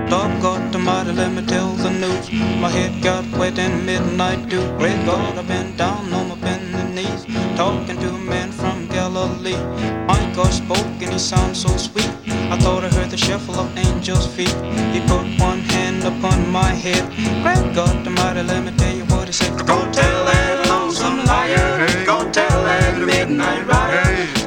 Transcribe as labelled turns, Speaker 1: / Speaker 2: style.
Speaker 1: Lord God Almighty, let me tell the news. My head got wet in midnight dew. Great God, I've been down on my bending knees, talking to a man from Galilee. My God spoke and he sounded so sweet. I thought I heard the shuffle of angels' feet. He put one hand upon my head. Great God Almighty, let me tell you what he said. Go tell that lonesome liar, go tell that midnight rider,